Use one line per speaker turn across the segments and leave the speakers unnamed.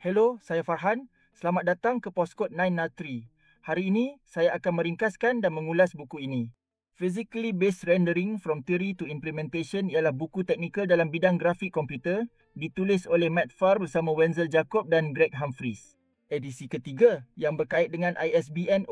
Hello, saya Farhan. Selamat datang ke Postkod 903. Hari ini, saya akan meringkaskan dan mengulas buku ini. Physically Based Rendering from Theory to Implementation ialah buku teknikal dalam bidang grafik komputer, ditulis oleh Matt Farr bersama Wenzel Jacob dan Greg Humphreys. Edisi ketiga yang berkait dengan ISBN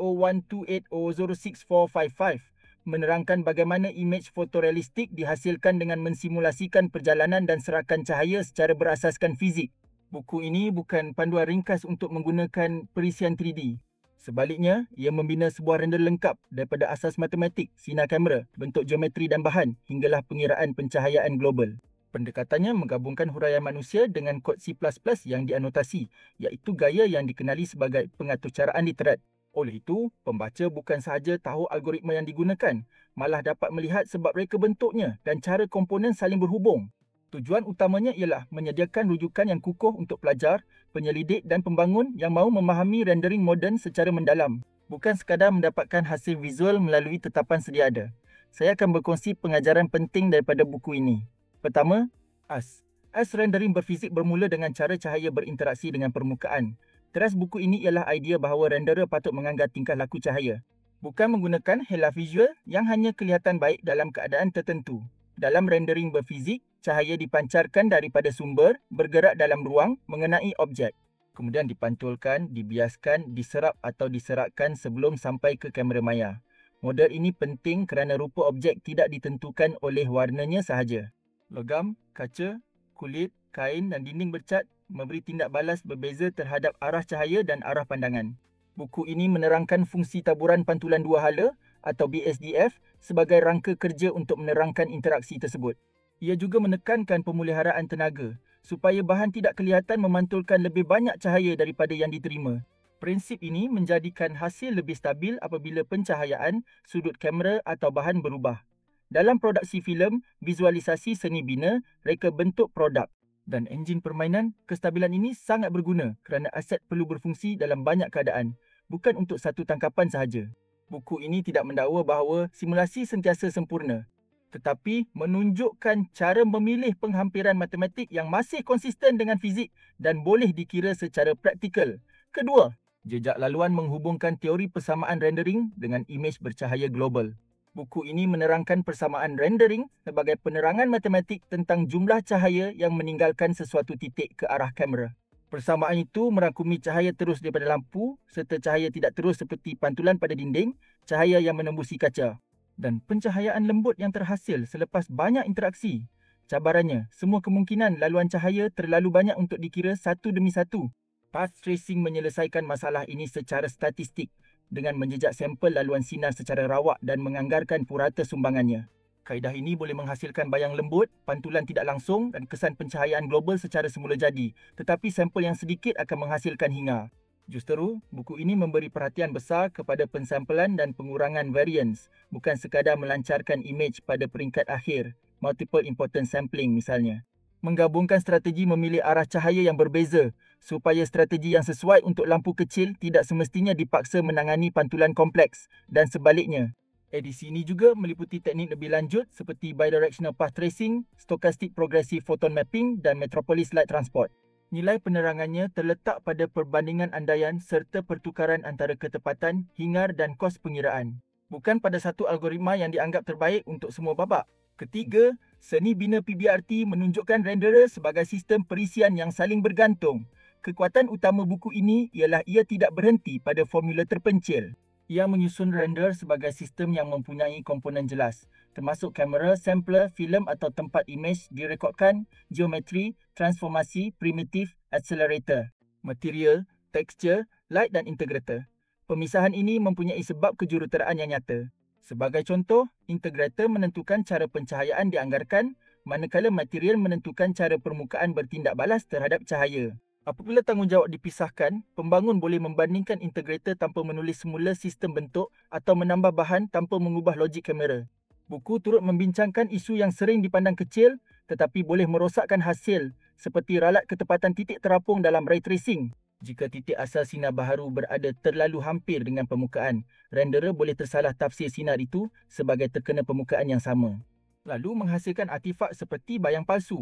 0128006455 menerangkan bagaimana imej fotorealistik dihasilkan dengan mensimulasikan perjalanan dan serakan cahaya secara berasaskan fizik. Buku ini bukan panduan ringkas untuk menggunakan perisian 3D. Sebaliknya, ia membina sebuah render lengkap daripada asas matematik, sinar kamera, bentuk geometri dan bahan hinggalah pengiraan pencahayaan global. Pendekatannya menggabungkan huraian manusia dengan kod C++ yang dianotasi, iaitu gaya yang dikenali sebagai pengaturcaraan literat. Oleh itu, pembaca bukan sahaja tahu algoritma yang digunakan, malah dapat melihat sebab reka bentuknya dan cara komponen saling berhubung. Tujuan utamanya ialah menyediakan rujukan yang kukuh untuk pelajar, penyelidik dan pembangun yang mahu memahami rendering moden secara mendalam, bukan sekadar mendapatkan hasil visual melalui tetapan sedia ada. Saya akan berkongsi pengajaran penting daripada buku ini. Pertama, AS. AS rendering berfizik bermula dengan cara cahaya berinteraksi dengan permukaan. Teras buku ini ialah idea bahawa renderer patut menganggar tingkah laku cahaya, bukan menggunakan hela visual yang hanya kelihatan baik dalam keadaan tertentu. Dalam rendering berfizik, cahaya dipancarkan daripada sumber, bergerak dalam ruang, mengenai objek. Kemudian dipantulkan, dibiaskan, diserap atau diseratkan sebelum sampai ke kamera maya. Model ini penting kerana rupa objek tidak ditentukan oleh warnanya sahaja. Logam, kaca, kulit, kain dan dinding bercat memberi tindak balas berbeza terhadap arah cahaya dan arah pandangan. Buku ini menerangkan fungsi taburan pantulan dua hala atau BSDF sebagai rangka kerja untuk menerangkan interaksi tersebut. Ia juga menekankan pemeliharaan tenaga supaya bahan tidak kelihatan memantulkan lebih banyak cahaya daripada yang diterima. Prinsip ini menjadikan hasil lebih stabil apabila pencahayaan, sudut kamera atau bahan berubah. Dalam produksi filem, visualisasi seni bina, reka bentuk produk dan enjin permainan, kestabilan ini sangat berguna kerana aset perlu berfungsi dalam banyak keadaan, bukan untuk satu tangkapan sahaja. Buku ini tidak mendakwa bahawa simulasi sentiasa sempurna, tetapi menunjukkan cara memilih penghampiran matematik yang masih konsisten dengan fizik dan boleh dikira secara praktikal. Kedua, jejak laluan menghubungkan teori persamaan rendering dengan imej bercahaya global. Buku ini menerangkan persamaan rendering sebagai penerangan matematik tentang jumlah cahaya yang meninggalkan sesuatu titik ke arah kamera. Persamaan itu merangkumi cahaya terus daripada lampu serta cahaya tidak terus seperti pantulan pada dinding, cahaya yang menembusi kaca, dan pencahayaan lembut yang terhasil selepas banyak interaksi. Cabarannya, semua kemungkinan laluan cahaya terlalu banyak untuk dikira satu demi satu. Path tracing menyelesaikan masalah ini secara statistik dengan menjejak sampel laluan sinar secara rawak dan menganggarkan purata sumbangannya. Kaedah ini boleh menghasilkan bayang lembut, pantulan tidak langsung dan kesan pencahayaan global secara semula jadi, tetapi sampel yang sedikit akan menghasilkan hingar. Justeru, buku ini memberi perhatian besar kepada pensampelan dan pengurangan variance, bukan sekadar melancarkan imej pada peringkat akhir, multiple important sampling misalnya. Menggabungkan strategi memilih arah cahaya yang berbeza supaya strategi yang sesuai untuk lampu kecil tidak semestinya dipaksa menangani pantulan kompleks dan sebaliknya. Edisi ini juga meliputi teknik lebih lanjut seperti bidirectional path tracing, stochastic progressive photon mapping dan metropolis light transport. Nilai penerangannya terletak pada perbandingan andaian serta pertukaran antara ketepatan, hingar dan kos pengiraan, bukan pada satu algoritma yang dianggap terbaik untuk semua babak. Ketiga, seni bina PBRT menunjukkan renderer sebagai sistem perisian yang saling bergantung. Kekuatan utama buku ini ialah ia tidak berhenti pada formula terpencil. Ia menyusun render sebagai sistem yang mempunyai komponen jelas, termasuk kamera, sampler, filem atau tempat imej direkodkan, geometri, transformasi, primitif, accelerator, material, texture, light dan integrator. Pemisahan ini mempunyai sebab kejuruteraan yang nyata. Sebagai contoh, integrator menentukan cara pencahayaan dianggarkan, manakala material menentukan cara permukaan bertindak balas terhadap cahaya. Apabila tanggungjawab dipisahkan, pembangun boleh membandingkan integrator tanpa menulis semula sistem bentuk atau menambah bahan tanpa mengubah logik kamera. Buku turut membincangkan isu yang sering dipandang kecil tetapi boleh merosakkan hasil seperti ralat ketepatan titik terapung dalam ray tracing. Jika titik asal sinar baharu berada terlalu hampir dengan permukaan, renderer boleh tersalah tafsir sinar itu sebagai terkena permukaan yang sama, lalu menghasilkan artifak seperti bayang palsu.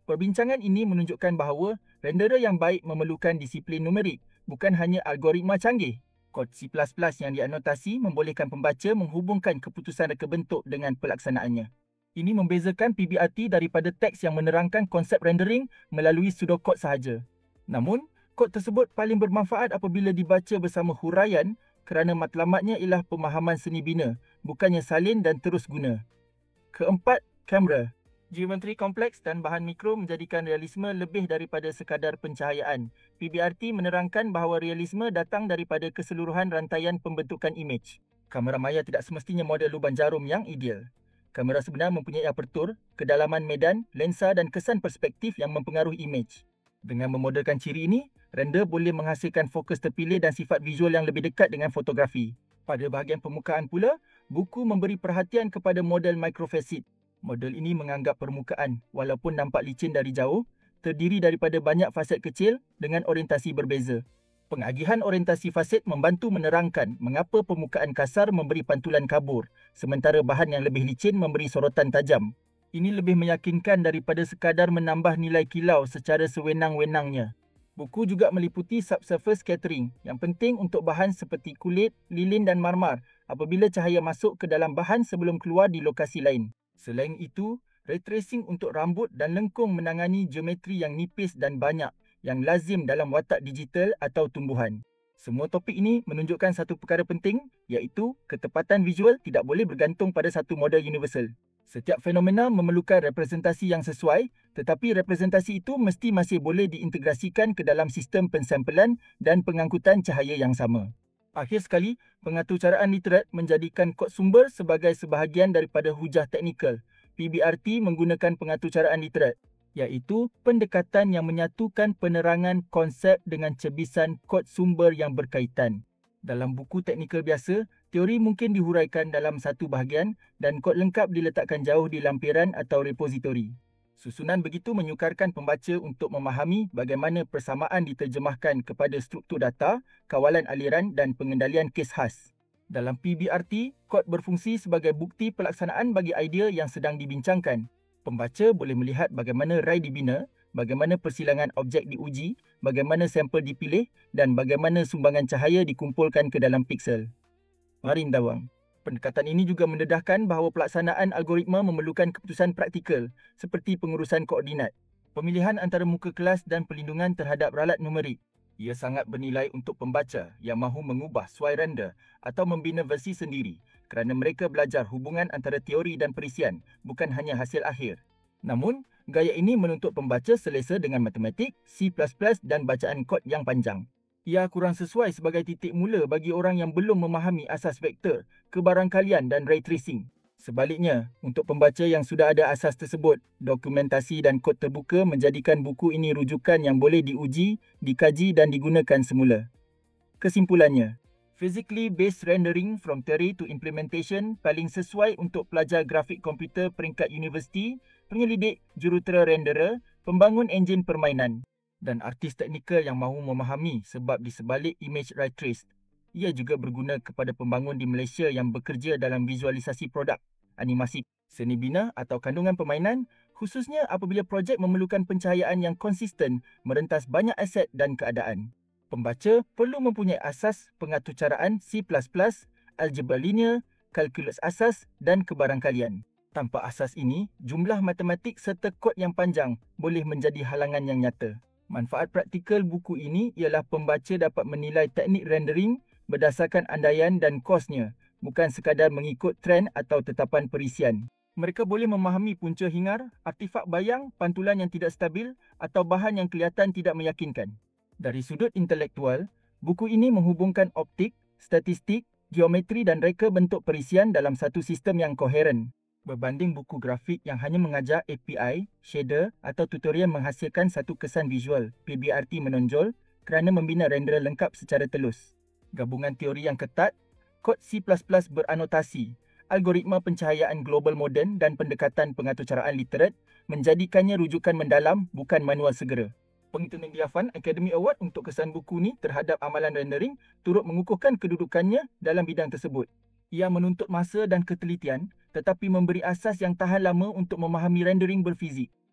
Perbincangan ini menunjukkan bahawa renderer yang baik memerlukan disiplin numerik, bukan hanya algoritma canggih. Kod C++ yang dianotasi membolehkan pembaca menghubungkan keputusan reka bentuk dengan pelaksanaannya. Ini membezakan PBRT daripada teks yang menerangkan konsep rendering melalui pseudokod sahaja. Namun, kod tersebut paling bermanfaat apabila dibaca bersama huraian kerana matlamatnya ialah pemahaman seni bina, bukannya salin dan terus guna. Keempat, kamera. Geometri kompleks dan bahan mikro menjadikan realisme lebih daripada sekadar pencahayaan. PBRT menerangkan bahawa realisme datang daripada keseluruhan rantaian pembentukan imej. Kamera maya tidak semestinya model lubang jarum yang ideal. Kamera sebenar mempunyai apertur, kedalaman medan, lensa dan kesan perspektif yang mempengaruhi imej. Dengan memodelkan ciri ini, render boleh menghasilkan fokus terpilih dan sifat visual yang lebih dekat dengan fotografi. Pada bahagian permukaan pula, buku memberi perhatian kepada model microfacet. Model ini menganggap permukaan, walaupun nampak licin dari jauh, terdiri daripada banyak faset kecil dengan orientasi berbeza. Pengagihan orientasi faset membantu menerangkan mengapa permukaan kasar memberi pantulan kabur, sementara bahan yang lebih licin memberi sorotan tajam. Ini lebih meyakinkan daripada sekadar menambah nilai kilau secara sewenang-wenangnya. Buku juga meliputi subsurface scattering yang penting untuk bahan seperti kulit, lilin dan marmar apabila cahaya masuk ke dalam bahan sebelum keluar di lokasi lain. Selain itu, ray tracing untuk rambut dan lengkung menangani geometri yang nipis dan banyak yang lazim dalam watak digital atau tumbuhan. Semua topik ini menunjukkan satu perkara penting, iaitu ketepatan visual tidak boleh bergantung pada satu model universal. Setiap fenomena memerlukan representasi yang sesuai, tetapi representasi itu mesti masih boleh diintegrasikan ke dalam sistem pensampelan dan pengangkutan cahaya yang sama. Akhir sekali, pengaturcaraan literat menjadikan kod sumber sebagai sebahagian daripada hujah teknikal. PBRT menggunakan pengaturcaraan literat, iaitu pendekatan yang menyatukan penerangan konsep dengan cebisan kod sumber yang berkaitan. Dalam buku teknikal biasa, teori mungkin dihuraikan dalam satu bahagian dan kod lengkap diletakkan jauh di lampiran atau repositori. Susunan begitu menyukarkan pembaca untuk memahami bagaimana persamaan diterjemahkan kepada struktur data, kawalan aliran dan pengendalian kes khas. Dalam PBRT, kod berfungsi sebagai bukti pelaksanaan bagi idea yang sedang dibincangkan. Pembaca boleh melihat bagaimana ray dibina, bagaimana persilangan objek diuji, bagaimana sampel dipilih dan bagaimana sumbangan cahaya dikumpulkan ke dalam piksel. Marin Dawang. Pendekatan ini juga mendedahkan bahawa pelaksanaan algoritma memerlukan keputusan praktikal seperti pengurusan koordinat, pemilihan antara muka kelas dan perlindungan terhadap ralat numerik. Ia sangat bernilai untuk pembaca yang mahu mengubah suai render atau membina versi sendiri kerana mereka belajar hubungan antara teori dan perisian, bukan hanya hasil akhir. Namun, gaya ini menuntut pembaca selesa dengan matematik, C++ dan bacaan kod yang panjang. Ia kurang sesuai sebagai titik mula bagi orang yang belum memahami asas vektor, kebarangkalian dan ray tracing. Sebaliknya, untuk pembaca yang sudah ada asas tersebut, dokumentasi dan kod terbuka menjadikan buku ini rujukan yang boleh diuji, dikaji dan digunakan semula. Kesimpulannya, physically based rendering from theory to implementation paling sesuai untuk pelajar grafik komputer peringkat universiti, penyelidik, jurutera renderer, pembangun enjin permainan dan artis teknikal yang mahu memahami sebab di sebalik image ray trace. Ia juga berguna kepada pembangun di Malaysia yang bekerja dalam visualisasi produk, animasi, seni bina atau kandungan permainan, khususnya apabila projek memerlukan pencahayaan yang konsisten merentas banyak aset dan keadaan. Pembaca perlu mempunyai asas pengaturcaraan C++, algebra linear, kalkulus asas dan kebarangkalian. Tanpa asas ini, jumlah matematik serta kod yang panjang boleh menjadi halangan yang nyata. Manfaat praktikal buku ini ialah pembaca dapat menilai teknik rendering berdasarkan andaian dan kosnya, bukan sekadar mengikut trend atau tetapan perisian. Mereka boleh memahami punca hingar, artifak bayang, pantulan yang tidak stabil atau bahan yang kelihatan tidak meyakinkan. Dari sudut intelektual, buku ini menghubungkan optik, statistik, geometri dan reka bentuk perisian dalam satu sistem yang koheren. Berbanding buku grafik yang hanya mengajar API, shader atau tutorial menghasilkan satu kesan visual, PBRT menonjol kerana membina renderer lengkap secara telus. Gabungan teori yang ketat, kod C++ beranotasi, algoritma pencahayaan global moden dan pendekatan pengaturcaraan literat menjadikannya rujukan mendalam bukan manual segera. Penghitungan Diafan Academy Award untuk kesan buku ni terhadap amalan rendering turut mengukuhkan kedudukannya dalam bidang tersebut. Ia menuntut masa dan ketelitian tetapi memberi asas yang tahan lama untuk memahami rendering berfizik.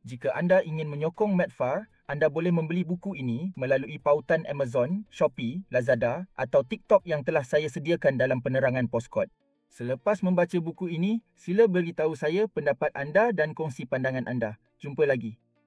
Jika anda ingin menyokong Medfar, anda boleh membeli buku ini melalui pautan Amazon, Shopee, Lazada atau TikTok yang telah saya sediakan dalam penerangan Postkod. Selepas membaca buku ini, sila beritahu saya pendapat anda dan kongsi pandangan anda. Jumpa lagi.